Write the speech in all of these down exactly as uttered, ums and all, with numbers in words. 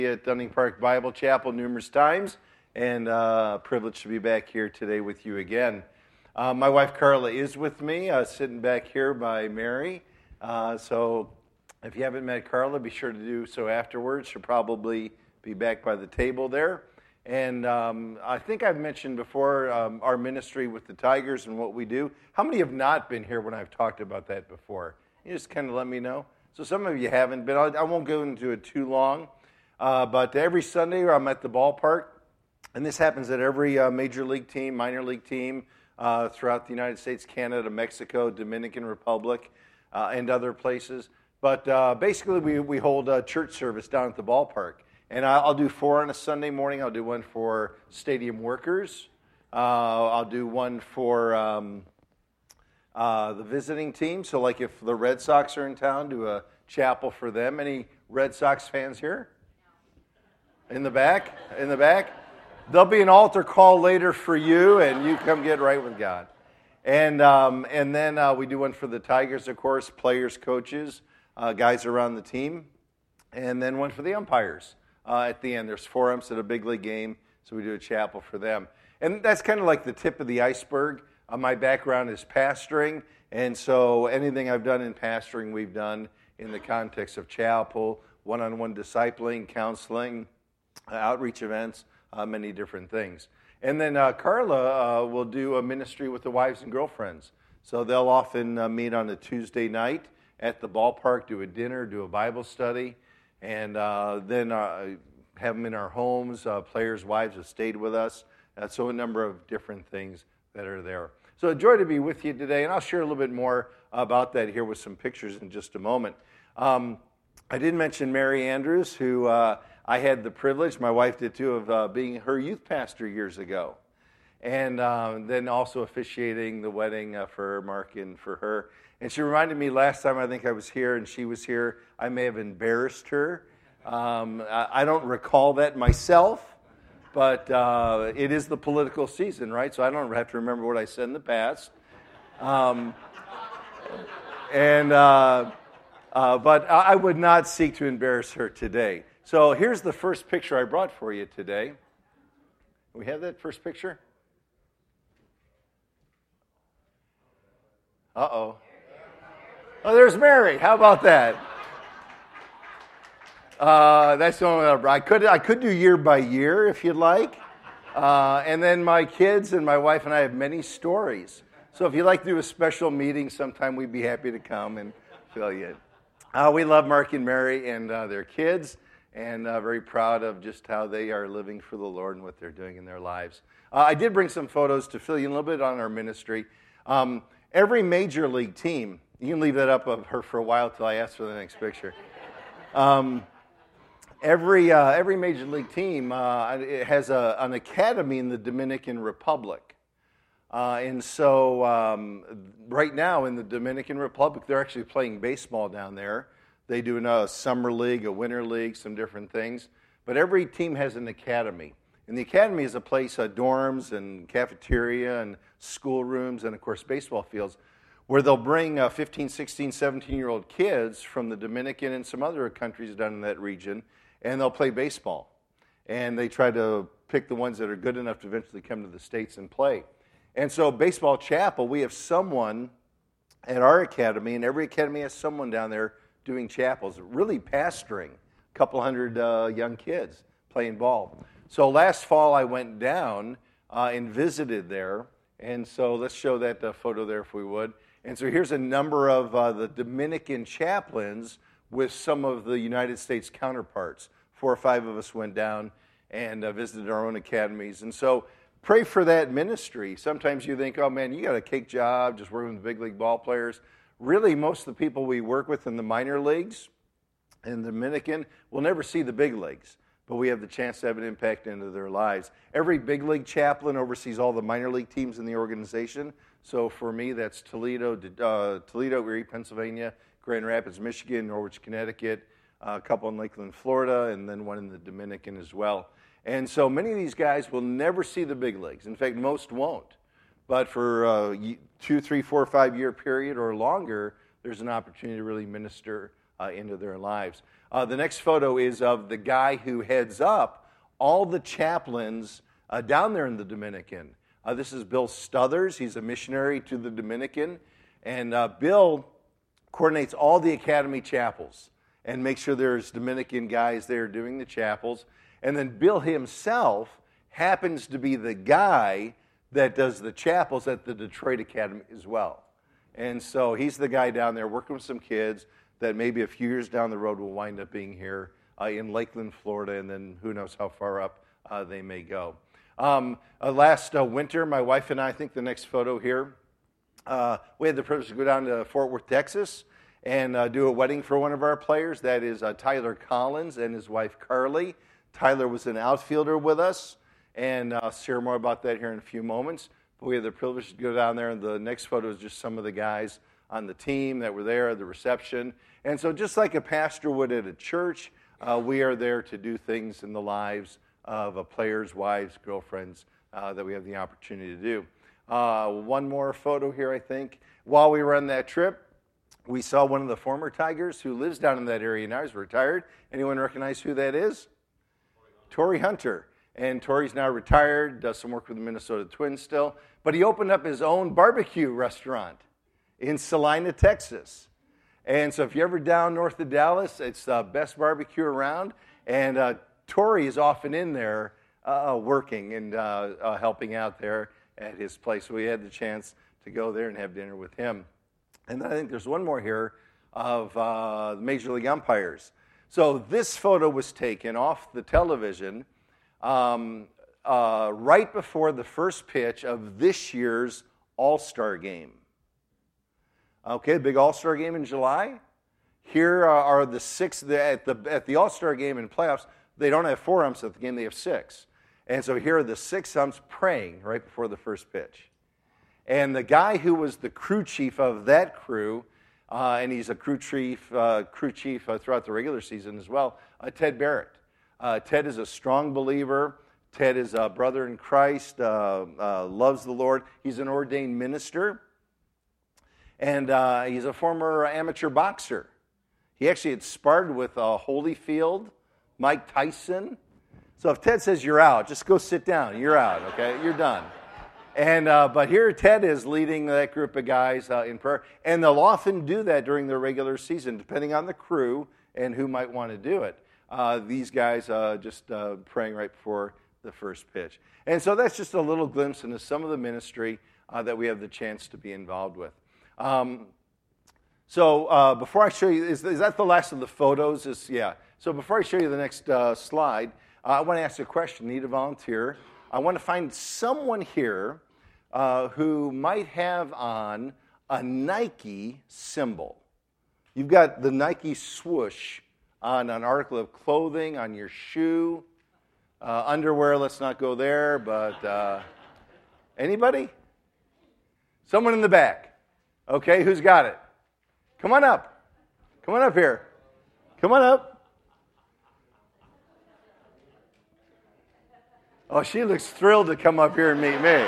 At Dunning Park Bible Chapel numerous times, and uh, privileged to be back here today with you again. Uh, my wife Carla is with me, uh, sitting back here by Mary. Uh, so if you haven't met Carla, be sure to do so afterwards. She'll probably be back by the table there. And um, I think I've mentioned before um, our ministry with the Tigers and what we do. How many have not been here when I've talked about that before? You just kind of let me know. So some of you haven't, but I'll, I won't go into it too long. Uh, but every Sunday I'm at the ballpark, and this happens at every uh, major league team, minor league team uh, throughout the United States, Canada, Mexico, Dominican Republic, uh, and other places. But uh, basically we, we hold a church service down at the ballpark. And I'll do four on a Sunday morning. I'll do one for stadium workers. Uh, I'll do one for um, uh, the visiting team. So like if the Red Sox are in town, do a chapel for them. Any Red Sox fans here? In the back? In the back? There'll be an altar call later for you, and you come get right with God. And um, and then uh, we do one for the Tigers, of course, players, coaches, uh, guys around the team. And then one for the umpires uh, at the end. There's four umps at a big league game, so we do a chapel for them. And that's kind of like the tip of the iceberg. Uh, my background is pastoring, and so anything I've done in pastoring, we've done in the context of chapel, one-on-one discipling, counseling, outreach events, uh, many different things. And then uh, Carla uh, will do a ministry with the wives and girlfriends. So they'll often uh, meet on a Tuesday night at the ballpark, do a dinner, do a Bible study, and uh, then uh, have them in our homes. Uh, players' wives have stayed with us. Uh, so a number of different things that are there. So a joy to be with you today, and I'll share a little bit more about that here with some pictures in just a moment. Um, I did mention Mary Andrews, who uh, I had the privilege, my wife did too, of uh, being her youth pastor years ago. And um, then also officiating the wedding uh, for Mark and for her. And she reminded me last time I think I was here and she was here, I may have embarrassed her. Um, I, I don't recall that myself, but uh, it is the political season, right? So I don't have to remember what I said in the past. Um, and uh, uh, But I would not seek to embarrass her today. So here's the first picture I brought for you today. We have that first picture? Uh-oh. Oh, there's Mary. How about that? Uh, that's the only I could I could do year by year if you'd like. Uh, and then my kids and my wife and I have many stories. So if you'd like to do a special meeting sometime, we'd be happy to come and fill you in. Uh, we love Mark and Mary and uh, their kids. And uh, very proud of just how they are living for the Lord and what they're doing in their lives. Uh, I did bring some photos to fill you in a little bit on our ministry. Um, every major league team, you can leave that up of her for a while till I ask for the next picture. Um, every uh, every major league team uh, it has a, an academy in the Dominican Republic. Uh, and so um, right now in the Dominican Republic, they're actually playing baseball down there. They do a summer league, a winter league, some different things. But every team has an academy. And the academy is a place, uh, dorms and cafeteria and schoolrooms and, of course, baseball fields, where they'll bring uh, fifteen, sixteen, seventeen-year-old kids from the Dominican and some other countries down in that region, and they'll play baseball. And they try to pick the ones that are good enough to eventually come to the States and play. And so Baseball Chapel, we have someone at our academy, and every academy has someone down there doing chapels, really pastoring a couple hundred uh, young kids playing ball. So last fall I went down uh, and visited there, and so let's show that uh, photo there if we would. And so here's a number of uh, the Dominican chaplains with some of the United States counterparts. Four or five of us went down and uh, visited our own academies. And so pray for that ministry. Sometimes you think, oh man, you got a cake job just working with big league ball players. Really, most of the people we work with in the minor leagues in the Dominican will never see the big leagues, but we have the chance to have an impact into their lives. Every big league chaplain oversees all the minor league teams in the organization. So for me, that's Toledo, uh, Toledo, Erie, Pennsylvania, Grand Rapids, Michigan, Norwich, Connecticut, uh, a couple in Lakeland, Florida, and then one in the Dominican as well. And so many of these guys will never see the big leagues. In fact, most won't. But for a two, three, four, five year period or longer, there's an opportunity to really minister uh, into their lives. Uh, the next photo is of the guy who heads up all the chaplains uh, down there in the Dominican. Uh, this is Bill Stuthers. He's a missionary to the Dominican. And uh, Bill coordinates all the academy chapels and makes sure there's Dominican guys there doing the chapels. And then Bill himself happens to be the guy that does the chapels at the Detroit Academy as well. And so he's the guy down there working with some kids that maybe a few years down the road will wind up being here uh, in Lakeland, Florida, and then who knows how far up uh, they may go. Um, uh, last uh, winter, my wife and I, I think the next photo here, uh, we had the privilege to go down to Fort Worth, Texas, and uh, do a wedding for one of our players. That is uh, Tyler Collins and his wife, Carly. Tyler was an outfielder with us, and I'll share more about that here in a few moments. But we had the privilege to go down there, and the next photo is just some of the guys on the team that were there at the reception. And so just like a pastor would at a church, uh, we are there to do things in the lives of uh, players, wives, girlfriends uh, that we have the opportunity to do. Uh, one more photo here, I think. While we were on that trip, we saw one of the former Tigers who lives down in that area now. He's retired. Anyone recognize who that is? Torrey Hunter. And Torrey's now retired, does some work with the Minnesota Twins still. But he opened up his own barbecue restaurant in Salina, Texas. And so if you're ever down north of Dallas, it's the best barbecue around. And uh, Torrey is often in there uh, working and uh, uh, helping out there at his place. So we had the chance to go there and have dinner with him. And then I think there's one more here of uh, the Major League umpires. So this photo was taken off the television um, uh, right before the first pitch of this year's All-Star Game. Okay, big All-Star Game in July. Here are the six, at the, at the All-Star Game in playoffs, they don't have four umps at the game, they have six. And so here are the six umps praying right before the first pitch. And the guy who was the crew chief of that crew, uh, and he's a crew chief, uh, crew chief uh, throughout the regular season as well, uh, Ted Barrett. Uh, Ted is a strong believer. Ted is a brother in Christ, uh, uh, loves the Lord. He's an ordained minister. And uh, he's a former amateur boxer. He actually had sparred with uh, Holyfield, Mike Tyson. So if Ted says you're out, just go sit down. You're out, okay? You're done. And uh, but here Ted is leading that group of guys uh, in prayer. And they'll often do that during the regular season, depending on the crew and who might want to do it. Uh, these guys uh, just uh, praying right before the first pitch. And so that's just a little glimpse into some of the ministry uh, that we have the chance to be involved with. Um, so uh, before I show you, is, is that the last of the photos? Is, yeah. So before I show you the next uh, slide, uh, I want to ask you a question. Need a volunteer? I want to find someone here uh, who might have on a Nike symbol. You've got the Nike swoosh on an article of clothing, on your shoe, uh, underwear. Let's not go there, but uh, anybody? Someone in the back. Okay, who's got it? Come on up. Come on up here. Come on up. Oh, she looks thrilled to come up here and meet me.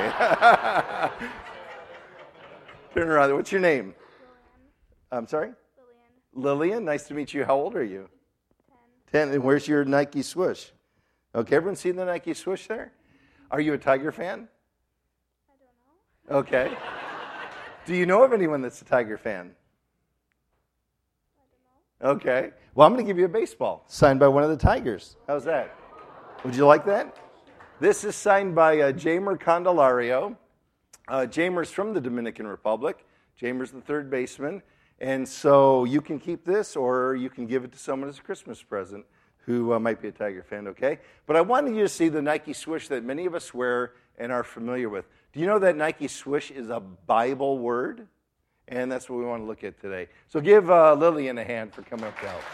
Turn around. What's your name? Lillian. I'm sorry? Lillian. Lillian, nice to meet you. How old are you? Ten. Ten. And where's your Nike swoosh? Okay, everyone seen the Nike swoosh there? Are you a Tiger fan? I don't know. Okay. Do you know of anyone that's a Tiger fan? I don't know. Okay. Well, I'm going to give you a baseball signed by one of the Tigers. How's that? Would you like that? This is signed by uh, Jamer Candelario. Uh, Jamer's from the Dominican Republic. Jamer's the third baseman. And so you can keep this, or you can give it to someone as a Christmas present who uh, might be a Tiger fan, okay? But I wanted you to see the Nike swoosh that many of us wear and are familiar with. Do you know that Nike swoosh is a Bible word? And that's what we want to look at today. So give uh, Lillian a hand for coming up to help.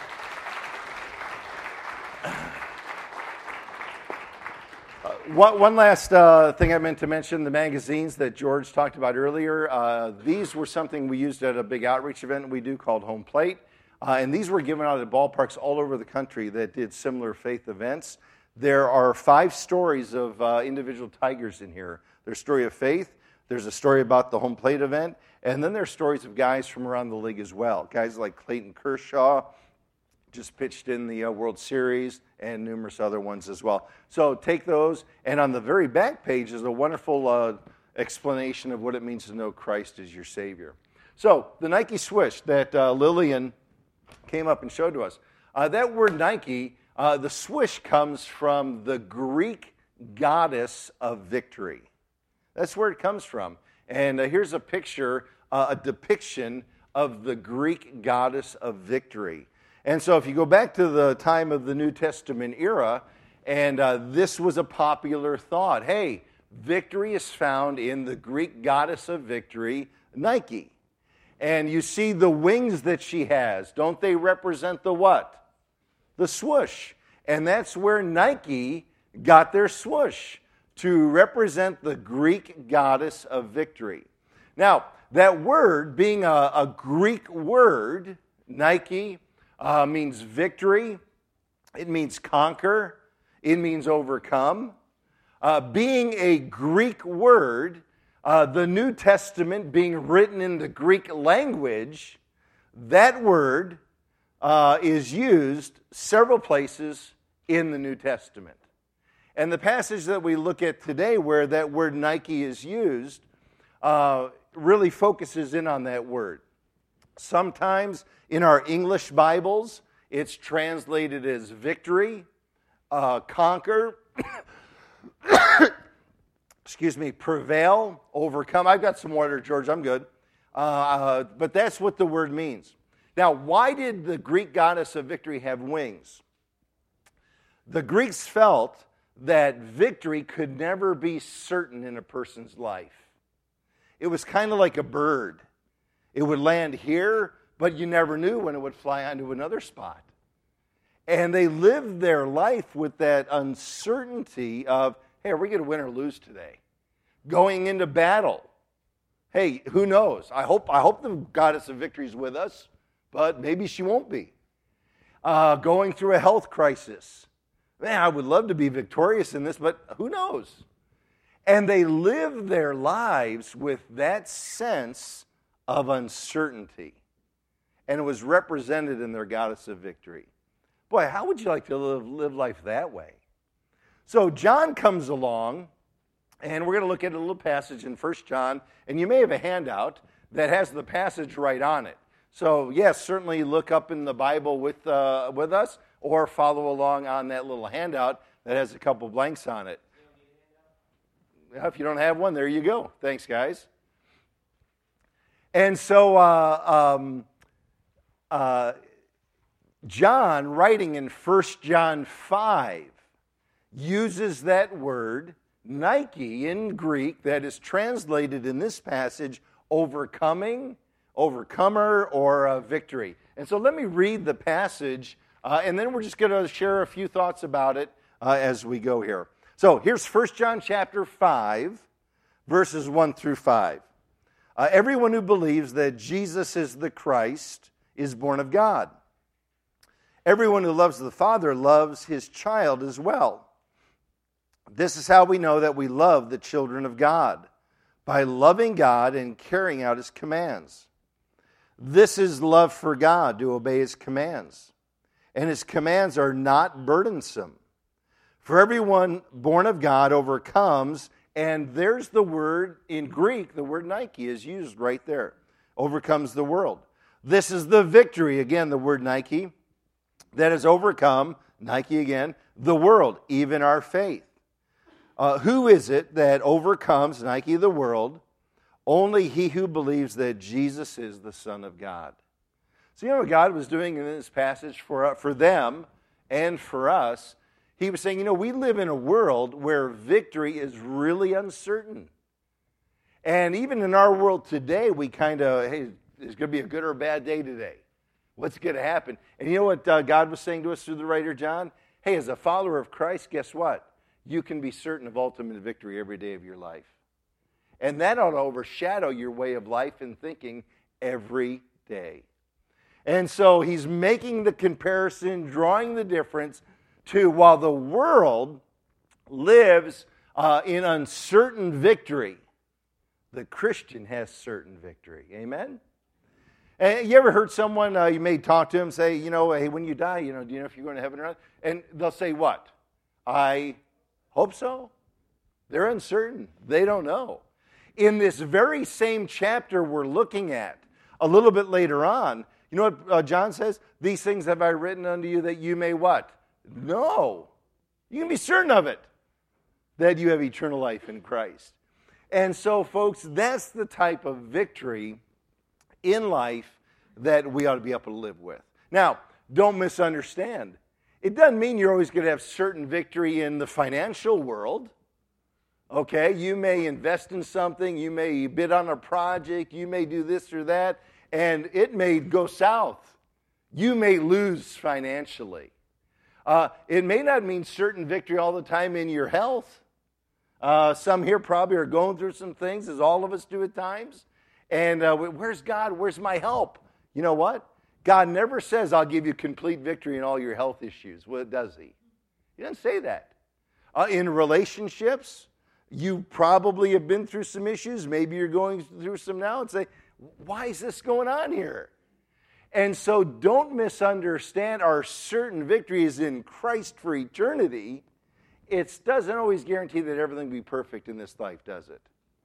Uh, one, one last uh, thing I meant to mention, the magazines that George talked about earlier, uh, these were something we used at a big outreach event we do called Home Plate. Uh, and these were given out at ballparks all over the country that did similar faith events. There are five stories of uh, individual Tigers in here. There's a story of faith, there's a story about the Home Plate event, and then there's stories of guys from around the league as well. Guys like Clayton Kershaw, just pitched in the uh, World Series and numerous other ones as well. So take those, and on the very back page is a wonderful uh, explanation of what it means to know Christ as your Savior. So the Nike Swish that uh, Lillian came up and showed to us, uh, that word Nike, uh, the swish comes from the Greek goddess of victory. That's where it comes from. And uh, here's a picture, uh, a depiction of the Greek goddess of victory. And so if you go back to the time of the New Testament era, and uh, this was a popular thought. Hey, victory is found in the Greek goddess of victory, Nike. And you see the wings that she has. Don't they represent the what? The swoosh. And that's where Nike got their swoosh, to represent the Greek goddess of victory. Now, that word, being a, a Greek word, Nike, uh, means victory. It means conquer. It means overcome. Uh, being a Greek word, uh, the New Testament being written in the Greek language, that word uh, is used several places in the New Testament. And the passage that we look at today where that word Nike is used uh, really focuses in on that word. Sometimes in our English Bibles, it's translated as victory, uh, conquer, excuse me, prevail, overcome. I've got some water, George, I'm good. Uh, uh, but that's what the word means. Now, why did the Greek goddess of victory have wings? The Greeks felt that victory could never be certain in a person's life. It was kind of like a bird. It would land here, but you never knew when it would fly onto another spot. And they lived their life with that uncertainty of, hey, are we going to win or lose today? Going into battle. Hey, who knows? I hope, I hope the goddess of victory is with us, but maybe she won't be. Uh, going through a health crisis. Man, I would love to be victorious in this, but who knows? And they live their lives with that sense of uncertainty. And it was represented in their goddess of victory. Boy, how would you like to live, live life that way? So John comes along, and we're going to look at a little passage in First John, and you may have a handout that has the passage right on it. So yes, certainly look up in the Bible with, uh, with us, or follow along on that little handout that has a couple blanks on it. If you don't have one, there you go. Thanks, guys. And so uh, um, uh, John, writing in First John five, uses that word, Nike, in Greek, that is translated in this passage, overcoming, overcomer, or uh, victory. And so let me read the passage, uh, and then we're just going to share a few thoughts about it uh, as we go here. So here's First John chapter five, verses one through five. Uh, Everyone who believes that Jesus is the Christ is born of God. Everyone who loves the Father loves his child as well. This is how we know that we love the children of God, by loving God and carrying out his commands. This is love for God, to obey his commands. And his commands are not burdensome. For everyone born of God overcomes, and there's the word in Greek, the word Nike is used right there. Overcomes the world. This is the victory, again, the word Nike, that has overcome, Nike again, the world, even our faith. Uh, who is it that overcomes, Nike, the world? Only he who believes that Jesus is the Son of God. So you know what God was doing in this passage for, uh, for them and for us? He was saying, you know, we live in a world where victory is really uncertain. And even in our world today, we kind of, hey, it's going to be a good or a bad day today. What's going to happen? And you know what uh, God was saying to us through the writer John? Hey, as a follower of Christ, guess what? You can be certain of ultimate victory every day of your life. And that ought to overshadow your way of life and thinking every day. And so he's making the comparison, drawing the difference to while the world lives uh, in uncertain victory, the Christian has certain victory. Amen? And you ever heard someone, uh, you may talk to them, say, you know, hey, when you die, you know, do you know if you're going to heaven or not? And they'll say what? I hope so. They're uncertain. They don't know. In this very same chapter we're looking at, a little bit later on, you know what uh, John says? These things have I written unto you that you may what? Know. You can be certain of it, that you have eternal life in Christ. And so, folks, that's the type of victory in life that we ought to be able to live with. Now, don't misunderstand. It doesn't mean you're always going to have certain victory in the financial world. Okay, you may invest in something, you may bid on a project, you may do this or that, and it may go south. You may lose financially. Uh, it may not mean certain victory all the time in your health. Uh, some here probably are going through some things, as all of us do at times. And uh, where's God? Where's my help? You know what? God never says, I'll give you complete victory in all your health issues. Well, does he? He doesn't say that. Uh, in relationships, you probably have been through some issues. Maybe you're going through some now and say, why is this going on here? And so don't misunderstand our certain victory is in Christ for eternity. It doesn't always guarantee that everything will be perfect in this life, does it?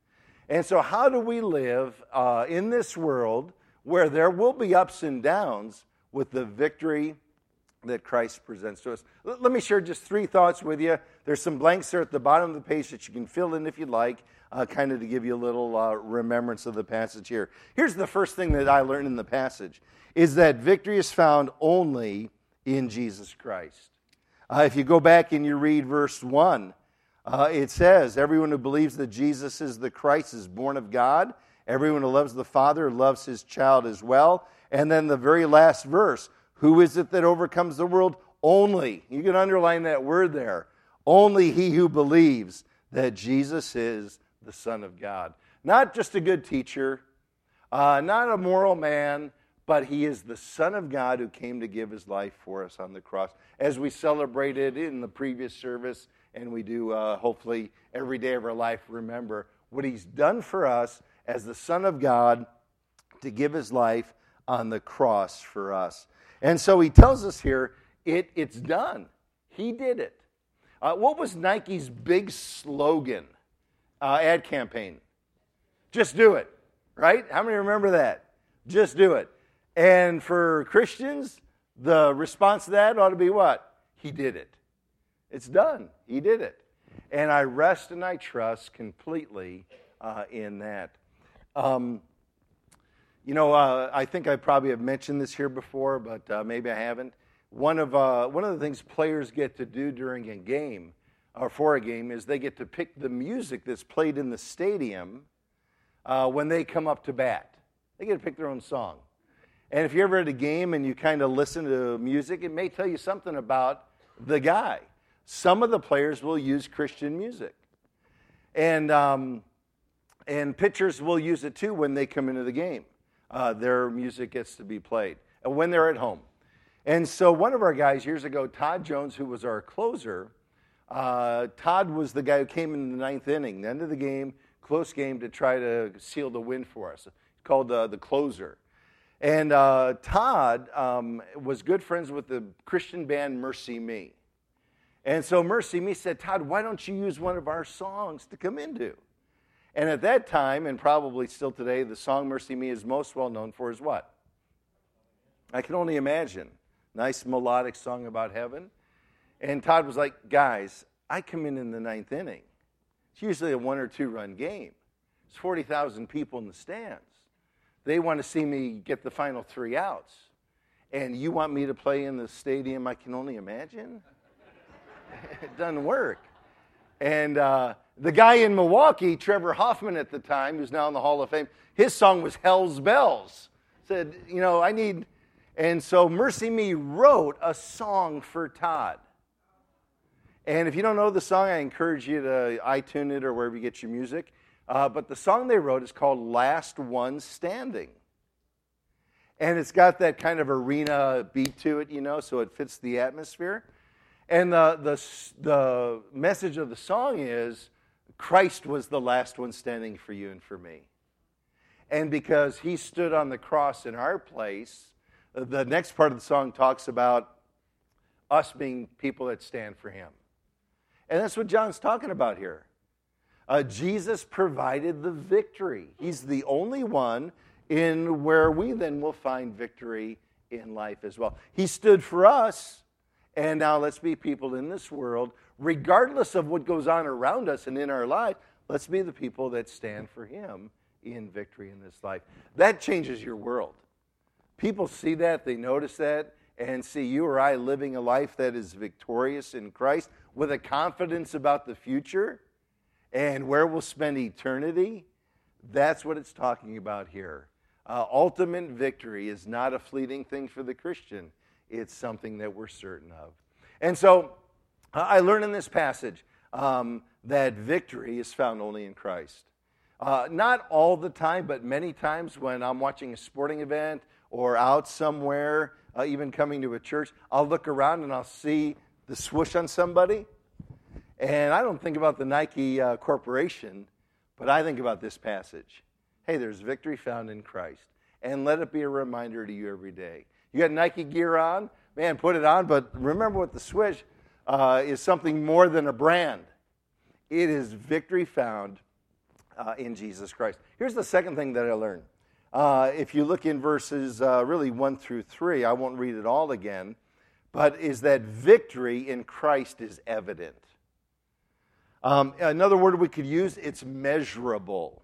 And so how do we live uh, in this world where there will be ups and downs with the victory that Christ presents to us? L- let me share just three thoughts with you. There's some blanks there at the bottom of the page that you can fill in if you'd like, uh, kind of to give you a little uh, remembrance of the passage here. Here's the first thing that I learned in the passage, is that victory is found only in Jesus Christ. Uh, if you go back and you read verse one, uh, it says, everyone who believes that Jesus is the Christ is born of God. Everyone who loves the Father loves his child as well. And then the very last verse, who is it that overcomes the world? Only, you can underline that word there, only he who believes that Jesus is the Son of God. Not just a good teacher, uh, not a moral man, but he is the Son of God who came to give his life for us on the cross. As we celebrated in the previous service, and we do uh, hopefully every day of our life, remember what he's done for us as the Son of God to give his life on the cross for us. And so he tells us here, it, it's done. He did it. Uh, what was Nike's big slogan, uh, ad campaign? Just do it, right? How many remember that? Just do it. And for Christians, the response to that ought to be what? He did it. It's done. He did it. And I rest and I trust completely uh, in that. Um, you know, uh, I think I probably have mentioned this here before, but uh, maybe I haven't. One of uh, one of the things players get to do during a game, or for a game, is they get to pick the music that's played in the stadium uh, when they come up to bat. They get to pick their own song. And if you're ever at a game and you kind of listen to music, it may tell you something about the guy. Some of the players will use Christian music. And um, and pitchers will use it too when they come into the game. Uh, their music gets to be played and when they're at home. And so one of our guys years ago, Todd Jones, who was our closer, uh, Todd was the guy who came in the ninth inning, the end of the game, close game, to try to seal the win for us. Called uh, the closer. And uh, Todd um, was good friends with the Christian band Mercy Me. And so Mercy Me said, Todd, why don't you use one of our songs to come into? And at that time, and probably still today, the song Mercy Me is most well known for is what? I Can Only Imagine. Nice melodic song about heaven. And Todd was like, guys, I come in in the ninth inning. It's usually a one or two run game. There's forty thousand people in the stands. They want to see me get the final three outs. And you want me to play in the stadium I Can Only Imagine? It doesn't work. And uh, the guy in Milwaukee, Trevor Hoffman at the time, who's now in the Hall of Fame, his song was Hell's Bells. Said, you know, I need... And so Mercy Me wrote a song for Todd. And if you don't know the song, I encourage you to iTunes it or wherever you get your music. Uh, but the song they wrote is called Last One Standing. And it's got that kind of arena beat to it, you know, so it fits the atmosphere. And the, the, the message of the song is, Christ was the last one standing for you and for me. And because he stood on the cross in our place, the next part of the song talks about us being people that stand for him. And that's what John's talking about here. Uh, Jesus provided the victory. He's the only one in where we then will find victory in life as well. He stood for us, and now let's be people in this world, regardless of what goes on around us and in our life, let's be the people that stand for him in victory in this life. That changes your world. People see that, they notice that, and see you or I living a life that is victorious in Christ with a confidence about the future and where we'll spend eternity. That's what it's talking about here. Uh, ultimate victory is not a fleeting thing for the Christian. It's something that we're certain of. And so uh, I learned in this passage um, that victory is found only in Christ. Uh, not all the time, but many times when I'm watching a sporting event or out somewhere, uh, even coming to a church, I'll look around and I'll see the swoosh on somebody. And I don't think about the Nike uh, Corporation, but I think about this passage. Hey, there's victory found in Christ. And let it be a reminder to you every day. You got Nike gear on? Man, put it on, but remember what the swoosh uh, is something more than a brand. It is victory found uh, in Jesus Christ. Here's the second thing that I learned. Uh, if you look in verses uh, really one through three, I won't read it all again, but is that victory in Christ is evident. Um, another word we could use, it's measurable.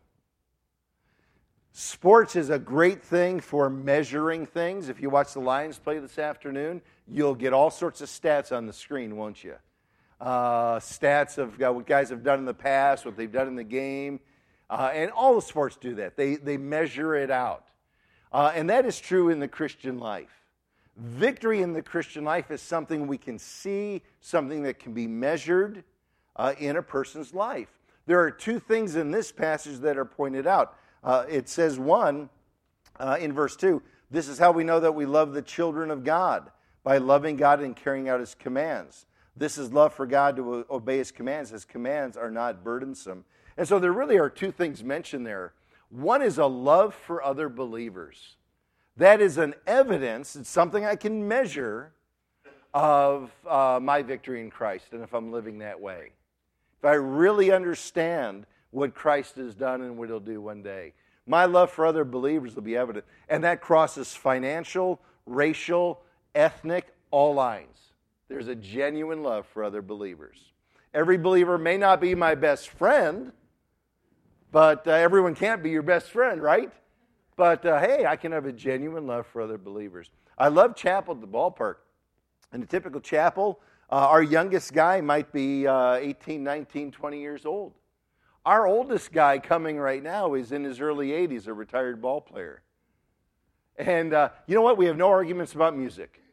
Sports is a great thing for measuring things. If you watch the Lions play this afternoon, you'll get all sorts of stats on the screen, won't you? Uh, stats of uh, what guys have done in the past, what they've done in the game. Uh, and all the sports do that. They, they measure it out. Uh, and that is true in the Christian life. Victory in the Christian life is something we can see, something that can be measured uh, in a person's life. There are two things in this passage that are pointed out. Uh, it says, one, uh, in verse two, this is how we know that we love the children of God, by loving God and carrying out his commands. This is love for God, to obey his commands. His commands are not burdensome. And so there really are two things mentioned there. One is a love for other believers. That is an evidence, it's something I can measure of uh, my victory in Christ, and if I'm living that way. If I really understand what Christ has done and what he'll do one day, my love for other believers will be evident. And that crosses financial, racial, ethnic, all lines. There's a genuine love for other believers. Every believer may not be my best friend, but uh, everyone can't be your best friend, right? But uh, hey, I can have a genuine love for other believers. I love chapel at the ballpark. In a typical chapel, uh, our youngest guy might be uh, eighteen, nineteen, twenty years old. Our oldest guy coming right now is in his early eighties, a retired ball player. And uh, you know what? We have no arguments about music.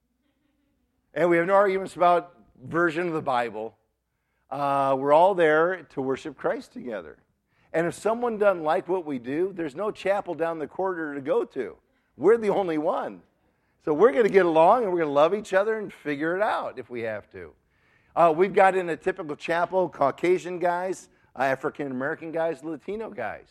And we have no arguments about version of the Bible. Uh, we're all there to worship Christ together. And if someone doesn't like what we do, there's no chapel down the corridor to go to. We're the only one. So we're going to get along and we're going to love each other and figure it out if we have to. Uh, we've got in a typical chapel Caucasian guys, African-American guys, Latino guys.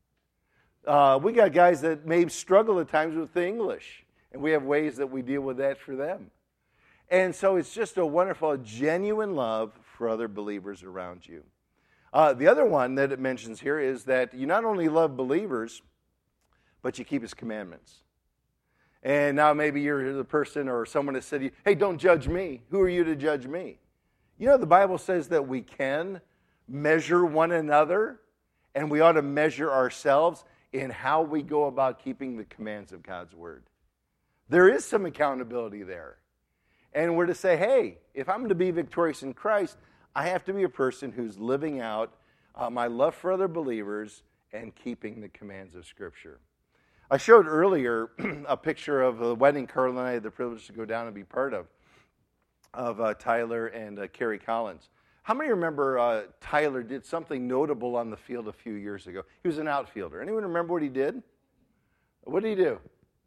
Uh, we got guys that may struggle at times with the English, and we have ways that we deal with that for them. And so it's just a wonderful, genuine love for other believers around you. Uh, the other one that it mentions here is that you not only love believers, but you keep his commandments. And now maybe you're the person or someone has said to you, hey, don't judge me. Who are you to judge me? You know, the Bible says that we can measure one another, and we ought to measure ourselves in how we go about keeping the commands of God's word. There is some accountability there. And we're to say, hey, if I'm to be victorious in Christ, I have to be a person who's living out uh, my love for other believers and keeping the commands of Scripture. I showed earlier a picture of a wedding Carl and I had the privilege to go down and be part of, of uh, Tyler and uh, Carrie Collins. How many remember uh, Tyler did something notable on the field a few years ago? He was an outfielder. Anyone remember what he did? What did he do?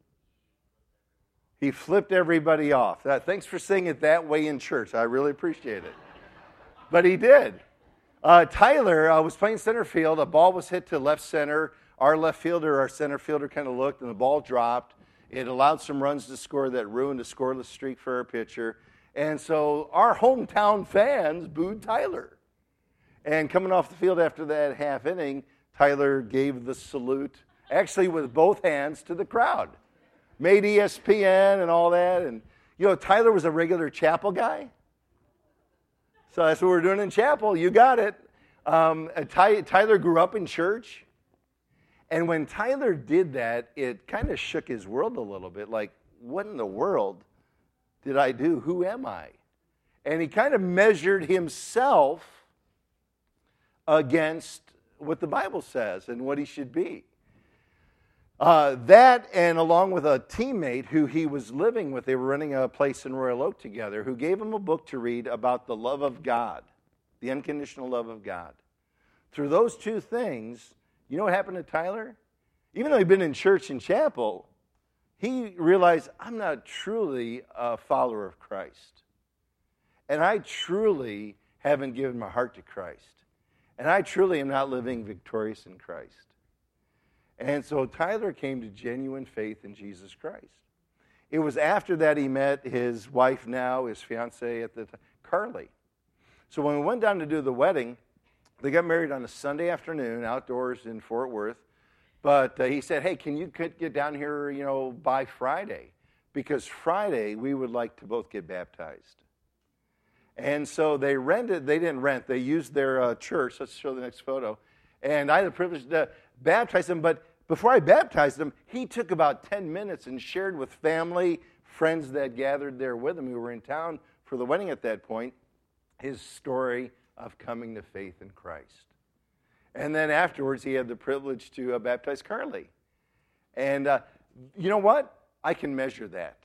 He flipped everybody off. That, thanks for saying it that way in church. I really appreciate it. But he did. Uh, Tyler uh, was playing center field. A ball was hit to left center. our left fielder, our center fielder kind of looked, and the ball dropped. It allowed some runs to score that ruined a scoreless streak for our pitcher. And so our hometown fans booed Tyler. And coming off the field after that half inning, Tyler gave the salute, actually with both hands, to the crowd. Made E S P N and all that. And, you know, Tyler was a regular chapel guy. So that's what we're doing in chapel. You got it. Um, Ty, Tyler grew up in church. And when Tyler did that, it kind of shook his world a little bit. Like, what in the world did I do? Who am I? And he kind of measured himself against what the Bible says and what he should be. Uh, that, and along with a teammate who he was living with, they were running a place in Royal Oak together, who gave him a book to read about the love of God, the unconditional love of God. Through those two things, you know what happened to Tyler? Even though he'd been in church and chapel, he realized, I'm not truly a follower of Christ. And I truly haven't given my heart to Christ. And I truly am not living victorious in Christ. And so Tyler came to genuine faith in Jesus Christ. It was after that he met his wife now, his fiancée at the time, Carly. So when we went down to do the wedding, they got married on a Sunday afternoon outdoors in Fort Worth. But uh, he said, hey, can you get down here, you know, by Friday? Because Friday we would like to both get baptized. And so they rented, they didn't rent, they used their uh, church. Let's show the next photo. And I had the privilege to baptize him, but before I baptized him, he took about ten minutes and shared with family, friends that gathered there with him who were in town for the wedding at that point, his story of coming to faith in Christ. And then afterwards, he had the privilege to uh, baptize Carly. And uh, you know what? I can measure that.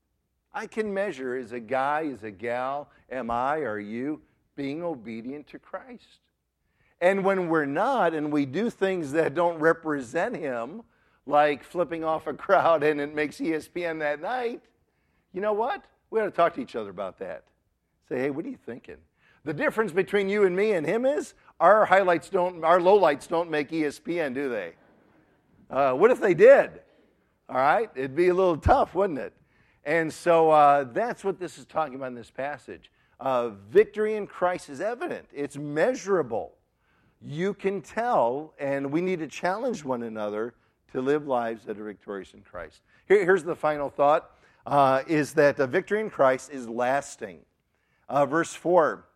I can measure, as a guy, as a gal, am I, are you, being obedient to Christ? And when we're not, and we do things that don't represent him, like flipping off a crowd and it makes E S P N that night, you know what? We ought to talk to each other about that. Say, hey, what are you thinking? The difference between you and me and him is our highlights don't, our lowlights don't make E S P N, do they? Uh, what if they did? All right? It'd be a little tough, wouldn't it? And so uh, that's what this is talking about in this passage. Uh, victory in Christ is evident. It's measurable. You can tell, and we need to challenge one another to live lives that are victorious in Christ. Here, here's the final thought, uh, is that uh, victory in Christ is lasting. Uh, verse four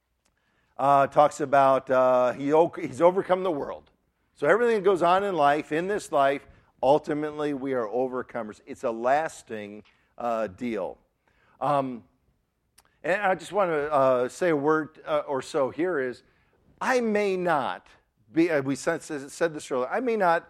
uh, talks about uh, he, he's overcome the world. So everything that goes on in life, in this life, ultimately we are overcomers. It's a lasting uh, deal. Um, and I just want to uh, say a word uh, or so here is, I may not be, uh, we said, said this earlier, I may not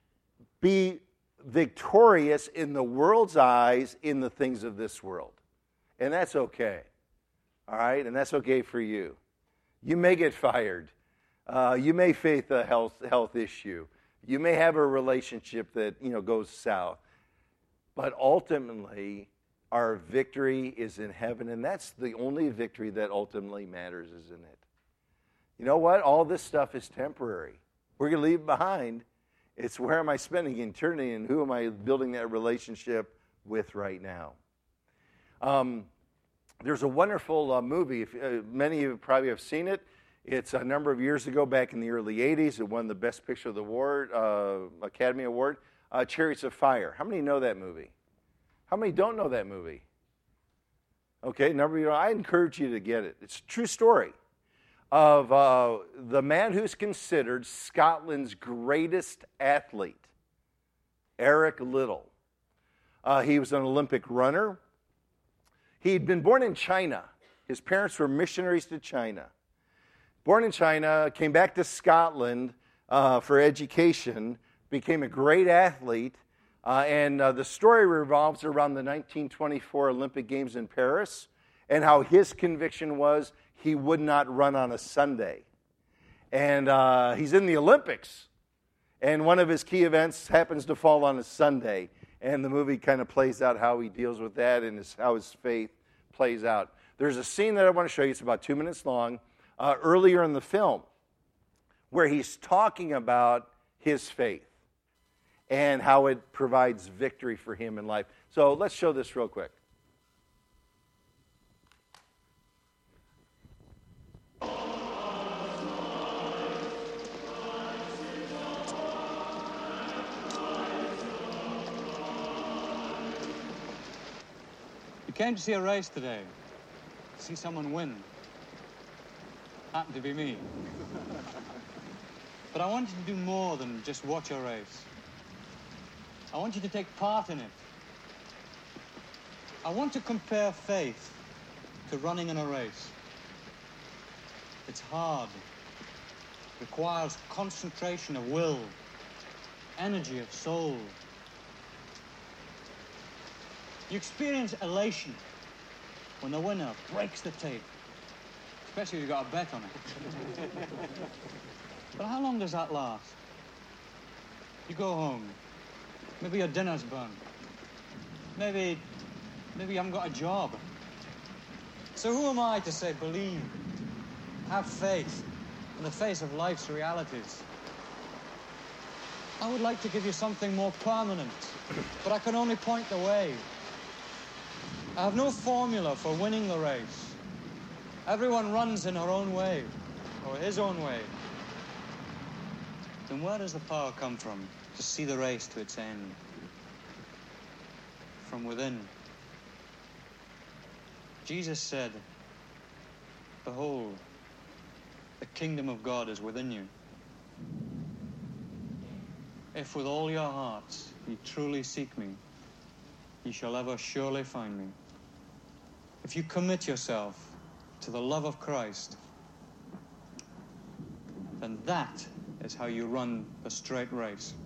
be victorious in the world's eyes in the things of this world. And that's okay. All right? And that's okay for you. You may get fired. Uh, you may face a health, health issue. You may have a relationship that, you know, goes south. But ultimately, our victory is in heaven, and that's the only victory that ultimately matters, isn't it? You know what? All this stuff is temporary. We're going to leave it behind. It's where am I spending eternity, and who am I building that relationship with right now? Um, there's a wonderful uh, movie. If, uh, many of you probably have seen it. It's a number of years ago, back in the early eighties. It won the Best Picture of the award, uh, Academy Award, uh, Chariots of Fire. How many know that movie? How many don't know that movie? Okay, number of you know. I encourage you to get it. It's a true story of uh, the man who's considered Scotland's greatest athlete, Eric Liddell. Uh, he was an Olympic runner. He'd been born in China. His parents were missionaries to China. Born in China, came back to Scotland uh, for education, became a great athlete, uh, and uh, the story revolves around the nineteen twenty-four Olympic Games in Paris and how his conviction was he would not run on a Sunday. And uh, he's in the Olympics, and one of his key events happens to fall on a Sunday, and the movie kind of plays out how he deals with that and his, how his faith plays out. There's a scene that I want to show you. It's about two minutes long. Uh, earlier in the film, where he's talking about his faith. and how it provides victory for him in life. So let's show this real quick. You came to see a race today, see someone win. Happened to be me. But I want you to do more than just watch a race. I want you to take part in it. I want to compare faith to running in a race. It's hard. Requires concentration of will, energy of soul. You experience elation when the winner breaks the tape, especially if you've got a bet on it. But how long does that last? You go home. Maybe your dinner's burned. Maybe, maybe you haven't got a job. So who am I to say believe, have faith in the face of life's realities? I would like to give you something more permanent, but I can only point the way. I have no formula for winning the race. Everyone runs in her own way, or his own way. Then where does the power come from to see the race to its end? From within. Jesus said, "Behold, the kingdom of God is within you. If with all your hearts ye truly seek me, ye shall ever surely find me." If you commit yourself to the love of Christ, then that is how you run the straight race.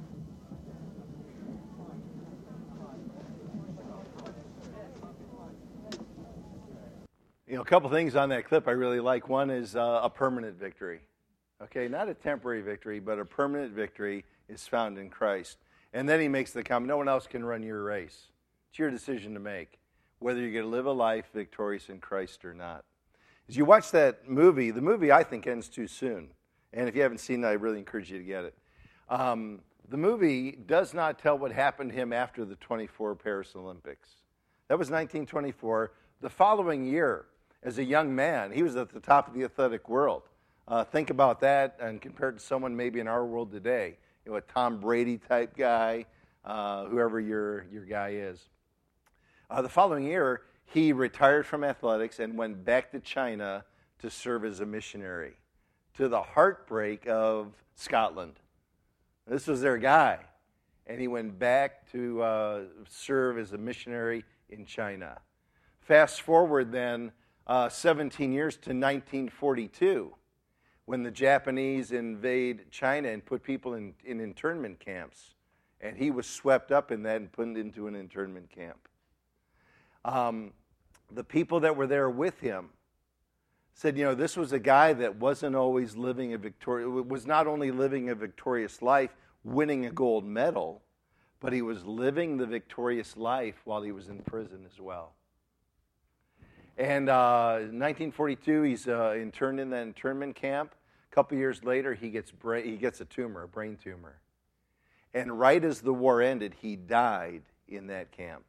You know, a couple things on that clip I really like. One is uh, a permanent victory. Okay, not a temporary victory, but a permanent victory is found in Christ. And then he makes the comment, no one else can run your race. It's your decision to make, whether you're going to live a life victorious in Christ or not. As you watch that movie, the movie I think ends too soon. And if you haven't seen it, I really encourage you to get it. Um, the movie does not tell what happened to him after the twenty-four Paris Olympics. That was nineteen twenty-four. The following year, as a young man, he was at the top of the athletic world. Uh, think about that, and compared to someone maybe in our world today, you know, a Tom Brady type guy, uh, whoever your your guy is. Uh, the following year, he retired from athletics and went back to China to serve as a missionary, to the heartbreak of Scotland. This was their guy, and he went back to uh, serve as a missionary in China. Fast forward then uh, seventeen years to nineteen forty-two, when the Japanese invade China and put people in, in internment camps, and he was swept up in that and put into an internment camp. Um, the people that were there with him said, you know, this was a guy that wasn't always living a victorious, was not only living a victorious life, winning a gold medal, but he was living the victorious life while he was in prison as well. And uh, in nineteen forty-two, he's uh, interned in that internment camp. A couple years later, he gets bra- he gets a tumor, a brain tumor. And right as the war ended, he died in that camp.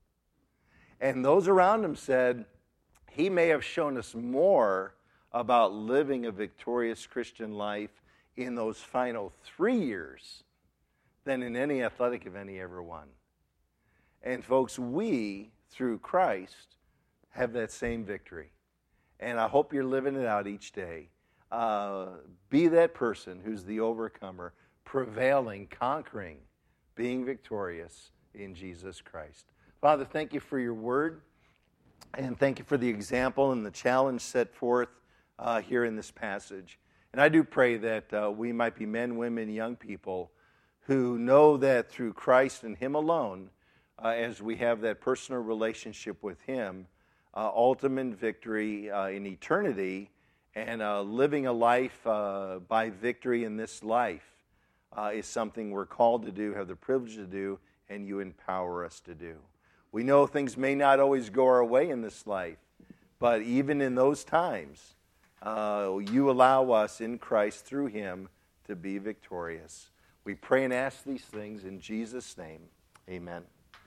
And those around him said, he may have shown us more about living a victorious Christian life in those final three years than in any athletic event he ever won. And folks, we, through Christ, have that same victory. And I hope you're living it out each day. Uh, be that person who's the overcomer, prevailing, conquering, being victorious in Jesus Christ. Father, thank you for your word, and thank you for the example and the challenge set forth uh, here in this passage. And I do pray that uh, we might be men, women, young people who know that through Christ and Him alone, uh, as we have that personal relationship with Him, uh, ultimate victory uh, in eternity, and uh, living a life uh, by victory in this life uh, is something we're called to do, have the privilege to do, and you empower us to do. We know things may not always go our way in this life, but even in those times, uh, you allow us in Christ through Him to be victorious. We pray and ask these things in Jesus' name. Amen.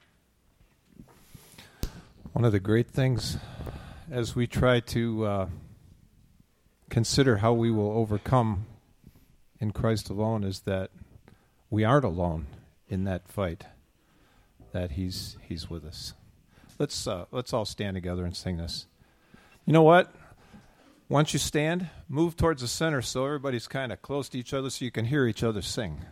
One of the great things as we try to uh, consider how we will overcome in Christ alone is that we aren't alone in that fight, that he's he's with us. Let's uh, let's all stand together and sing this. You know what? Once you stand, move towards the center so everybody's kind of close to each other so you can hear each other sing.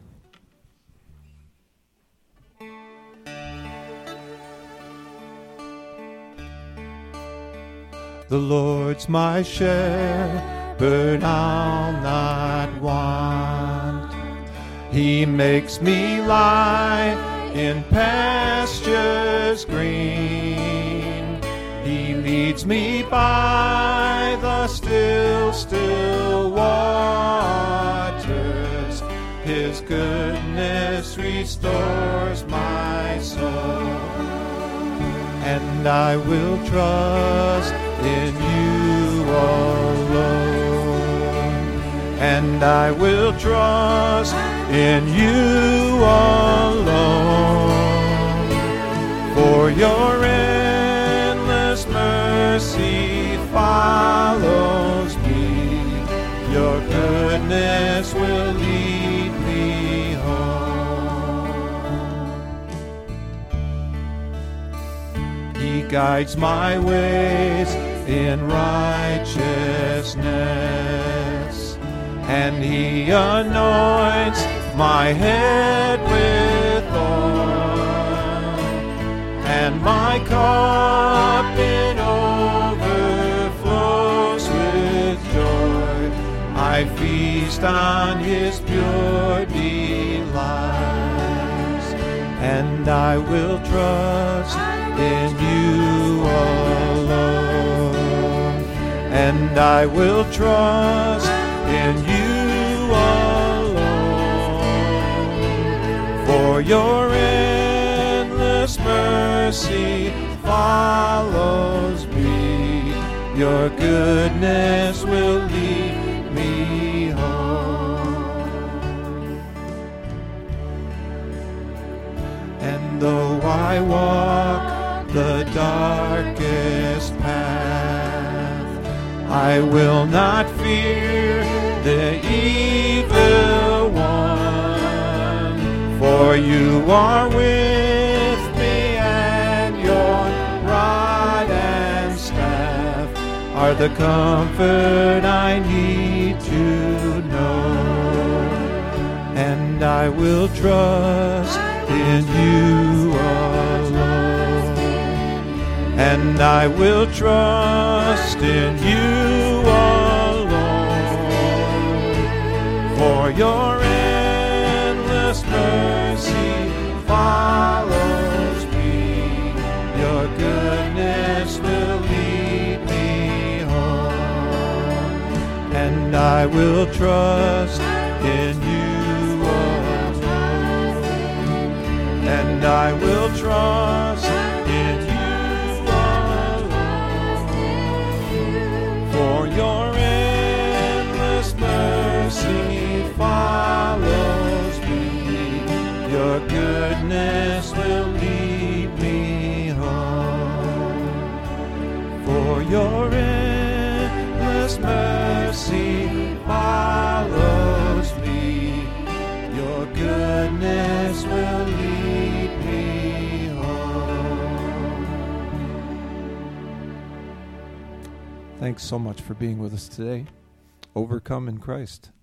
The Lord's my shepherd, I'll not want. He makes me lie in pastures green. He leads me by the still, still waters. His goodness restores my soul. And I will trust in you alone. And I will trust in you alone. For your endless mercy follows me. Your goodness will lead me home. He guides my ways in righteousness, and he anoints my head with oil, and my cup it overflows with joy. I feast on his pure delights, and I will trust in you alone, and I will trust in you alone. For your endless mercy follows me. Your goodness will lead me home. And though I walk the darkest path, I will not fear the evil one, for you are with me, and your rod and staff are the comfort I need to know. And I will trust in you alone, and I will trust in you alone. For your endless mercy follows me. Your goodness will lead me home, and I will trust in you alone, and I will trust in you. For your endless mercy follows me. Your goodness will lead me home. For your endless mercy follows me. Your goodness will lead me home. Thanks so much for being with us today. Overcome in Christ.